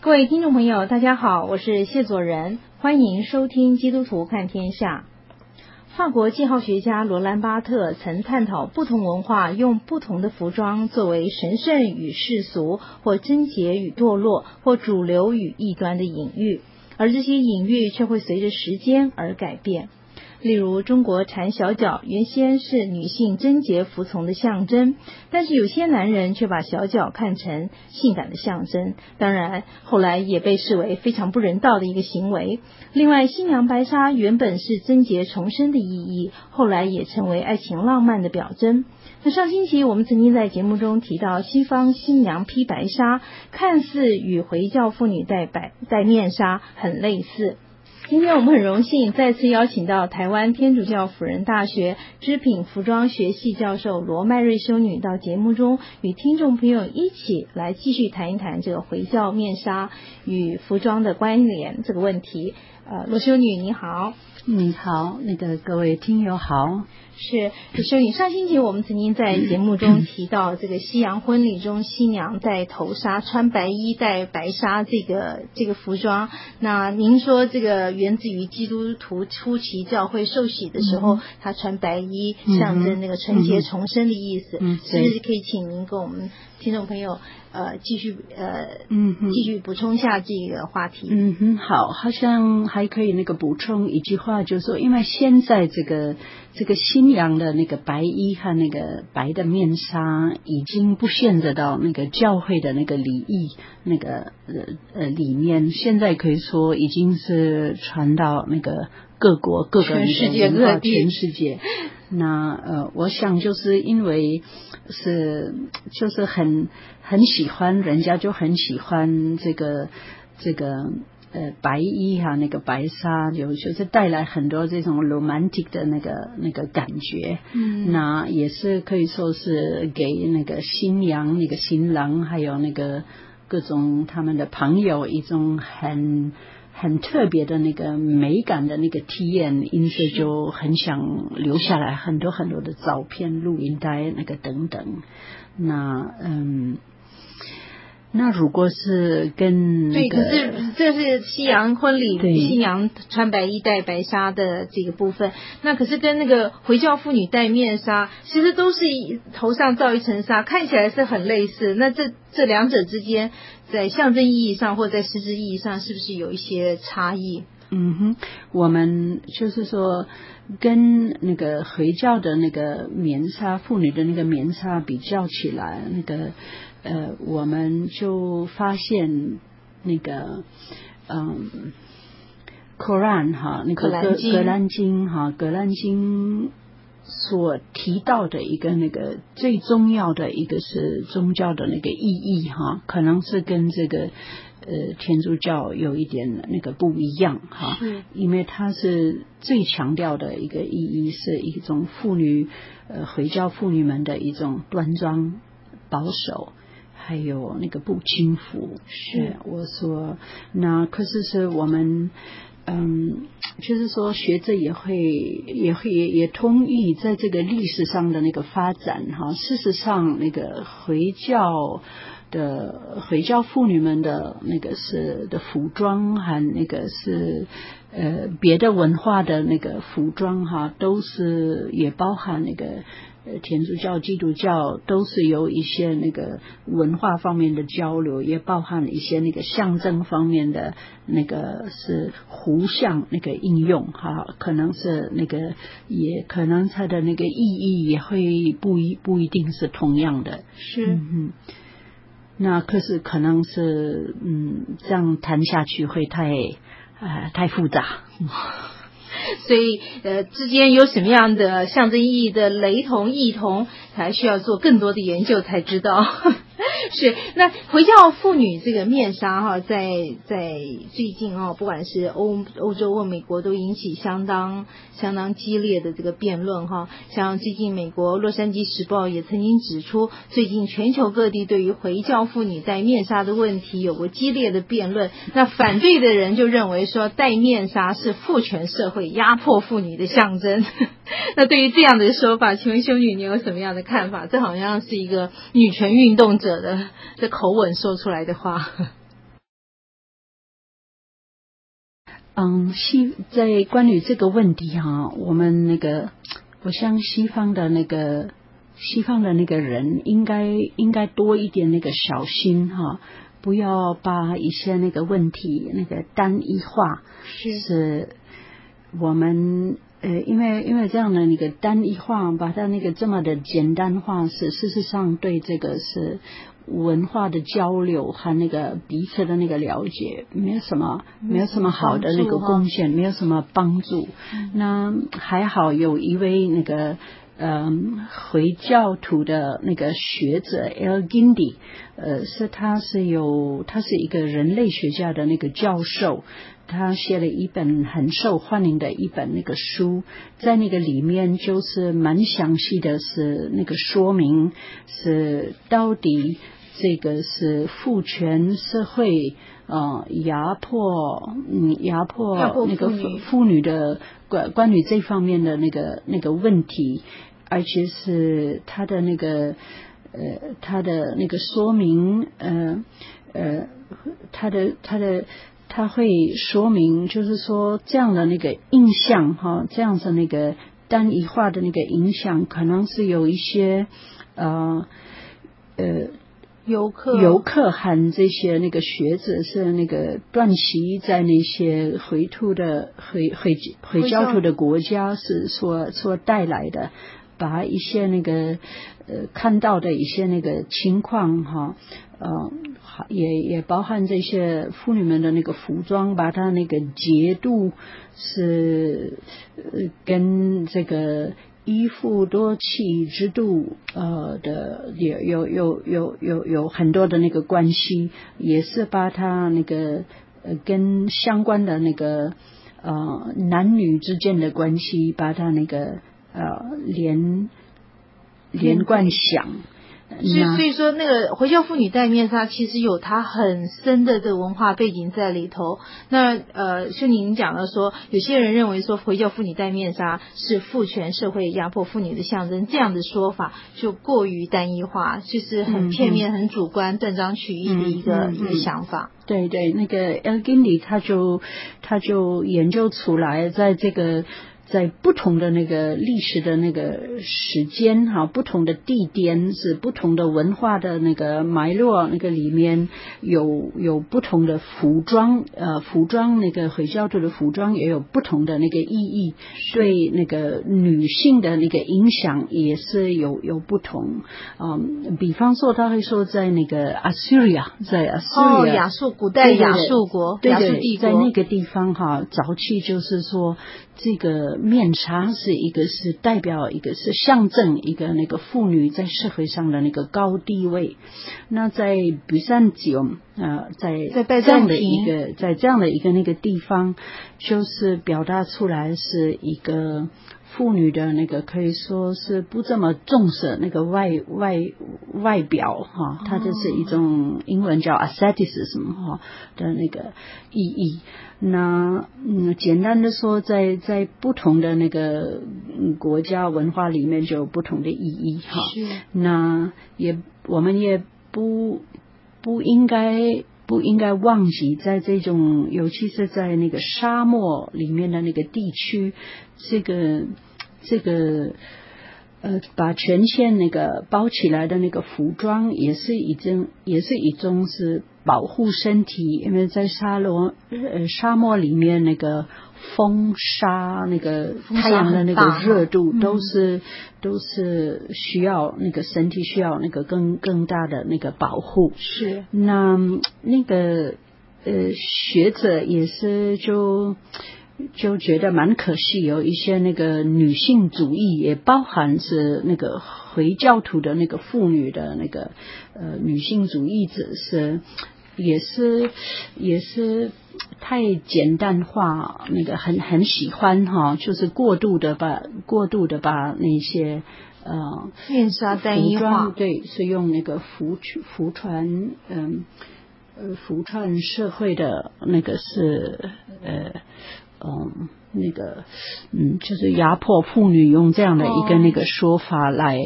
各位听众朋友大家好，我是谢佐仁，欢迎收听基督徒看天下。法国记号学家罗兰巴特曾探讨不同文化用不同的服装作为神圣与世俗，或贞洁与堕落，或主流与异端的隐喻，而这些隐喻却会随着时间而改变。例如中国缠小脚原先是女性贞洁服从的象征，但是有些男人却把小脚看成性感的象征，当然后来也被视为非常不人道的一个行为。另外新娘白纱原本是贞洁重生的意义，后来也成为爱情浪漫的表征。那上星期我们曾经在节目中提到，西方新娘披白纱看似与回教妇女戴面纱很类似。今天我们很荣幸再次邀请到台湾天主教辅仁大学织品服装学系教授罗麦瑞修女到节目中，与听众朋友一起来继续谈一谈这个回教面纱与服装的关联这个问题。罗修女你好。 你好，各位听友好。 是修女，上星期我们曾经在节目中提到这个西洋婚礼中新娘戴头纱穿白衣戴白纱这个服装，那您说这个源自于基督徒初期教会受洗的时候，她穿白衣象征那个纯洁重生的意思，是不是可以请您跟我们听众朋友继续补充一下这个话题？ 好像还可以补充一句话，就是说因为现在这个新娘的白衣和白的面纱已经不限制到教会的礼仪里面，现在可以说已经是传到各国各个全世界各地， 全世界。那我想就是因为就是很喜欢，人家就很喜欢这个白衣白纱就是带来很多这种 romantic 的感觉。那也是可以说是给新娘新郎还有各种他们的朋友一种很特别的美感的体验，因此就很想留下来很多很多的照片录音带等等。那如果是跟对，可是这是西洋婚礼新娘穿白衣戴白纱的这个部分，那可是跟回教妇女戴面纱其实都是头上罩一层纱，看起来是很类似，那这两者之间在象征意义上或在实质意义上是不是有一些差异？ 我们就是说跟回教的棉纱妇女的棉纱比较起来，我们就发现Quran 哈格兰经所提到的一个最重要的一个是宗教的意义哈，可能是跟这个天主教有一点不一样哈，因为它是最强调的一个意义是一种妇女回教妇女们的一种端庄保守，还有不轻浮。是我说那可是我们就是说学者也同意在这个历史上的发展哈，事实上回教妇女们的是的服装和是别的文化的服装哈，都是也包含天主教基督教都是有一些文化方面的交流，也包含一些象征方面的是互相应用哈，可能是也可能它的意义也会不一定是同样的。 是那可是可能是这样谈下去会太复杂。 所以之间有什么样的象征意义的雷同异同，还需要做更多的研究才知道。是，那回教妇女这个面纱哈，在最近不管是欧洲或美国都引起相当激烈的这个辩论哈。像最近美国洛杉矶时报也曾经指出，最近全球各地对于回教妇女戴面纱的问题有过激烈的辩论。那反对的人就认为说，戴面纱是父权社会压迫妇女的象征。那对于这样的说法，请问修女你有什么样的看法？这好像是一个女权运动者的口吻说出来的话。 在关于这个问题哈，我们那个，我像西方的那个人应该多一点那个小心哈，不要把一些那个问题那个单一化，是我们因为这样的那个单一化，把它那个这么的简单化，是事实上对这个是文化的交流和那个彼此的那个了解没有什么好的那个贡献，没有什么帮助。那还好有一位那个回教徒的那个学者 El-Gindi， 他是一个人类学家的那个教授，他写了一本很受欢迎的一本那个书，在那个里面就是蛮详细的是那个说明是到底这个是父权社会压迫那个妇女的关于这方面的那个问题，而且是他的那个说明他会说明就是说这样的那个印象哈，这样的那个单一化的那个影响可能是有一些游客和这些那个学者是那个段习在那些回教徒的国家是所带来的，把一些那个看到的一些那个情况哈，也包含这些妇女们的那个服装，把它那个节度是跟这个依附多妻制度的有很多的那个关系，也是把它那个跟相关的那个男女之间的关系，把它那个连贯想。 所以说那个回教妇女戴面纱其实有它很深的这个文化背景在里头。那就您讲了说，有些人认为说回教妇女戴面纱是父权社会压迫妇女的象征，这样的说法就过于单一化，就是很片面、很主观、断章取义的一个想法。 对对，那个 El-Gindi 他就研究出来，在不同的那个历史的那个时间哈，不同的地点是不同的文化的那个脉络，那个里面有不同的服装那个回教徒的服装也有不同的那个意义，对那个女性的那个影响也是有不同。比方说他会说在那个亚述古代亚述国，亚述帝国， 在那个地方哈，早期就是说这个面纱是代表一个是象征一个那个妇女在社会上的那个高地位。那在比萨斜在这样的一个那个地方，就是表达出来是一个妇女的那个可以说是不这么重视那个外表哈，它就是一种英文叫 asceticism 哈的那个意义。那简单的说，在不同的那个国家文化里面就有不同的意义哈。那我们也不应该忘记，在这种尤其是在那个沙漠里面的那个地区，这个把全线那个包起来的那个服装也是一种是保护身体，因为在沙漠里面那个风沙那个太阳的那个热度都是需要那个身体需要那个更大的那个保护。 是那个学者也是就觉得蛮可惜，有一些那个女性主义也包含是那个回教徒的那个妇女的那个女性主义者也是太简单化，那个很喜欢哈，就是过度的把那些面纱单一化， 对，是用那个服传社会的那个是就是压迫妇女，用这样的一个那个说法来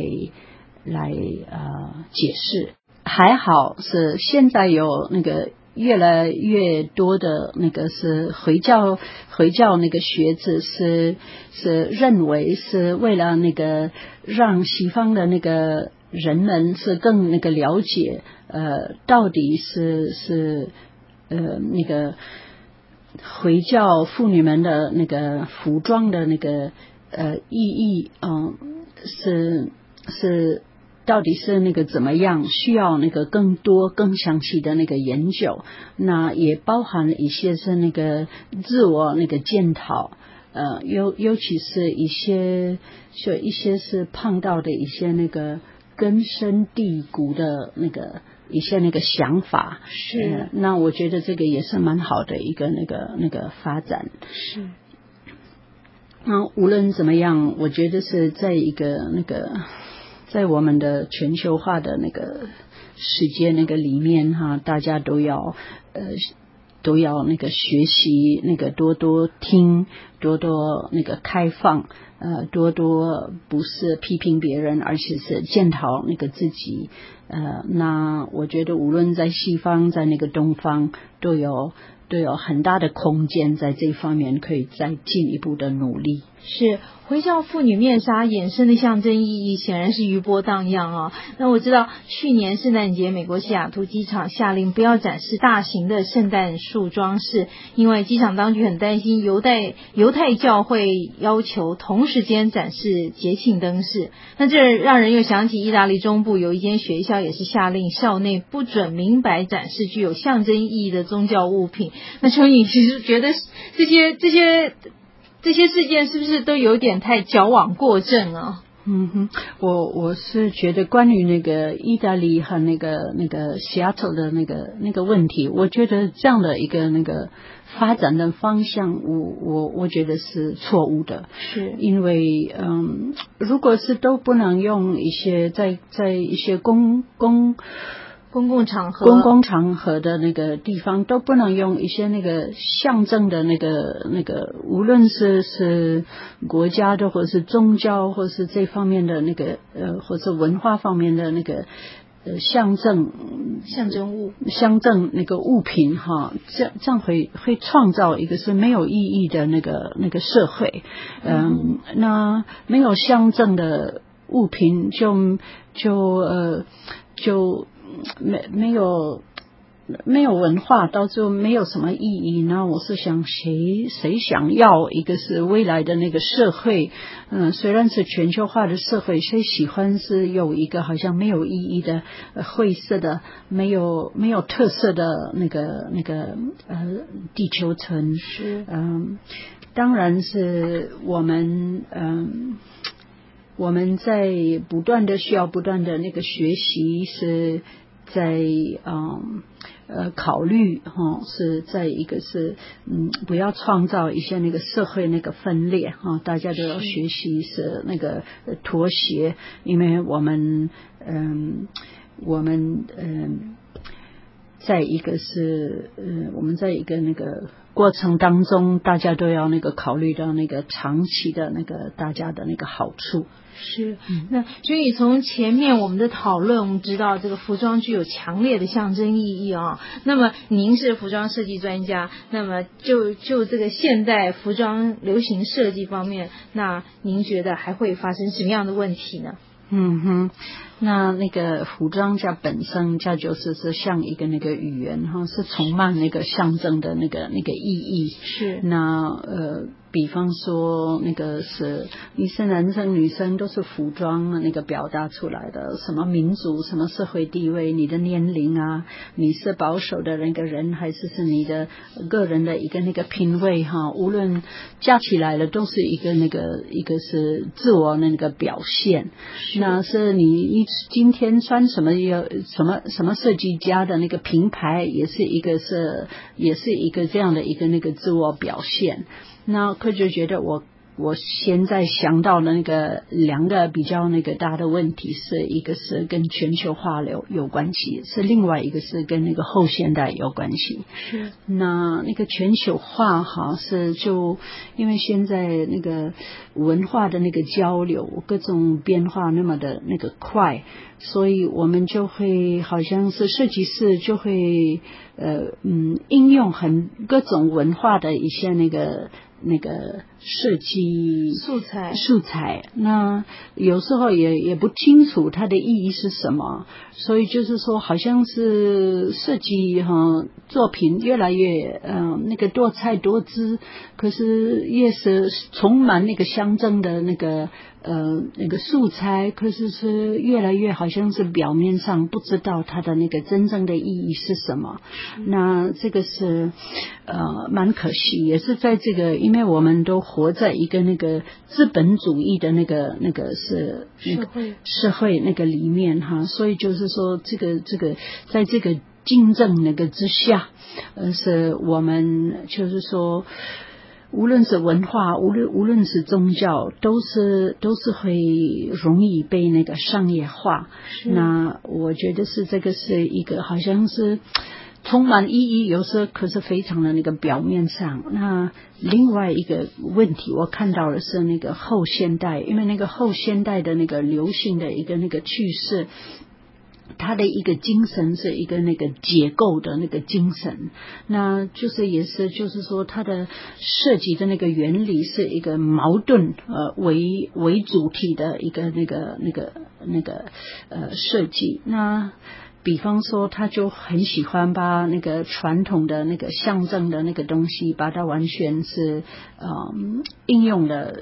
解释。还好是现在有那个越来越多的那个是回教那个学子是认为是为了那个让西方的那个人们是更那个了解到底是那个回教妇女们的那个服装的那个意义是到底是那个怎么样，需要那个更多更详细的那个研究，那也包含了一些是那个自我那个检讨，尤其是一些是碰到的一些那个根深蒂固的那个一些那个想法， 是那我觉得这个也是蛮好的一个那个发展。 是。 那无论怎么样，我觉得是在一个那个在我们的全球化的那个世界那个里面哈，大家都要那个学习，那个多多听，多多那个开放，多多不是批评别人，而且是检讨那个自己。那我觉得无论在西方，在那个东方，都有很大的空间，在这方面可以再进一步的努力。 是回教妇女面纱衍生的象征意义显然是余波荡漾啊。那我知道去年圣诞节美国西雅图机场下令不要展示大型的圣诞树装饰，因为机场当局很担心犹太教会要求同时间展示节庆灯饰。那这让人又想起意大利中部有一间学校也是下令校内不准明摆展示具有象征意义的宗教物品。那秋颖其实觉得这些事件是不是都有点太矫枉过正啊？ 我是觉得关于那个意大利和那个西雅图的那个问题，我觉得这样的一个那个发展的方向，我觉得是错误的。 是因为如果是都不能用一些在一些公共场合的那个地方都不能用一些那个象征的那个无论是国家的或者是宗教或是这方面的那个或者文化方面的那个象征那个物品哈，这样会创造一个是没有意义的那个社会。那没有象征的物品就没有文化，到最后没有什么意义。那我是想谁想要一个是未来的那个社会，虽然是全球化的社会，谁喜欢是有一个好像没有意义的灰色的没有特色的那个地球村。 是当然是我们在需要不断的那个学习，是在考虑是在一个是不要创造一些那个社会那个分裂大家都要学习是那个妥协，因为我们在一个是我们在一个那个过程当中，大家都要那个考虑到那个长期的那个大家的那个好处。 是，那所以从前面我们的讨论，我们知道这个服装具有强烈的象征意义啊。那么您是服装设计专家，那么就这个现代服装流行设计方面，那您觉得还会发生什么样的问题呢？ 那个服装家本身它就是像一个那个语言是充满那个象征的那个意义。 是那比方说那个是你是男生女生都是服装那个表达出来的，什么民族什么社会地位，你的年龄啊，你是保守的那个人还是你的个人的一个那个品味无论加起来了都是一个是自我那个表现。那是你今天穿什么设计家的那个品牌，也是一个这样的一个那个自我表现。那可就觉得我我现在想到的那个两个比较那个大的问题，是一个是跟全球化有关系，是另外一个是跟那个后现代有关系。 是那个全球化哈，是就因为现在那个文化的那个交流各种变化那么的那个快，所以我们就会好像是设计师就会应用各种文化的一些那个设计素材，那有时候也不清楚它的意义是什么，所以就是说好像是设计作品越来越那个多彩多姿，可是越是充满那个象征的那个素材，可是越来越好像是表面上不知道它的那个真正的意义是什么。那这个是蛮可惜，也是在这个因为我们都活在一个那个资本主义的那个是社会那个里面哈，所以就是说这个在这个竞争那个之下，是我们就是说无论是文化，无论是宗教，都是会容易被那个商业化。那我觉得是这个是一个好像是充满意义，有时候可是非常的那个表面上。那另外一个问题我看到的是那个后现代，因为那个后现代的那个流行的一个那个趋势，它的一个精神是一个那个结构的那个精神，那就是也是就是说它的设计的那个原理是一个矛盾为主体的一个那个设计。那比方说他就很喜欢把那个传统的那个象征的那个东西把它完全是应用的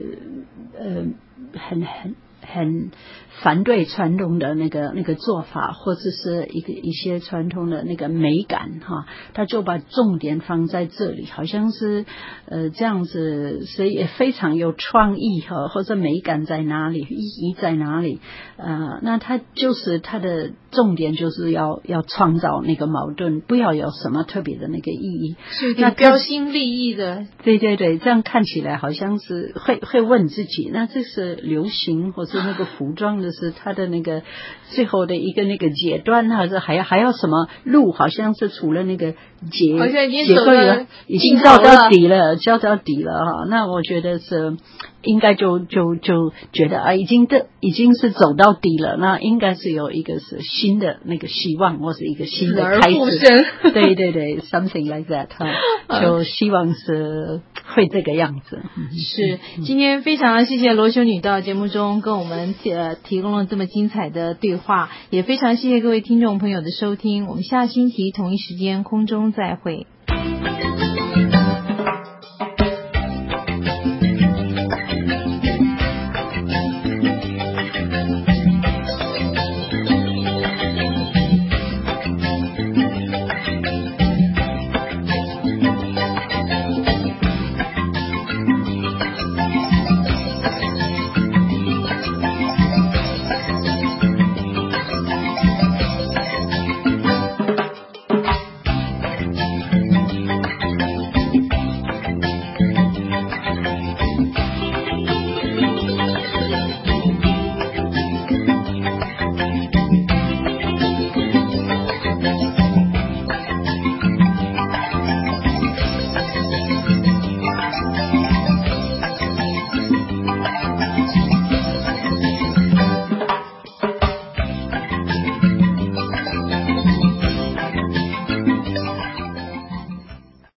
很反对传统的那个做法，或者是一些传统的那个美感哈，他就把重点放在这里，好像是这样子，所以也非常有创意哈，或者美感在哪里，意义在哪里？那他就是他的重点就是要创造那个矛盾，不要有什么特别的那个意义， 是那标新立异的。 对，这样看起来好像是会问自己，那这是流行或是那个服装的是它的那个最后的一个那个阶段，还是还要什么路？好像是除了那个好像已经走到底了哈。那我觉得是应该就觉得已经是走到底了，那应该是有一个是新的那个希望，或是一个新的开始。对，something like that 哈，就希望是会这个样子。 是，今天非常谢谢罗修女到节目中跟我们提供了这么精彩的对话，也非常谢谢各位听众朋友的收听，我们下星期同一时间空中再会。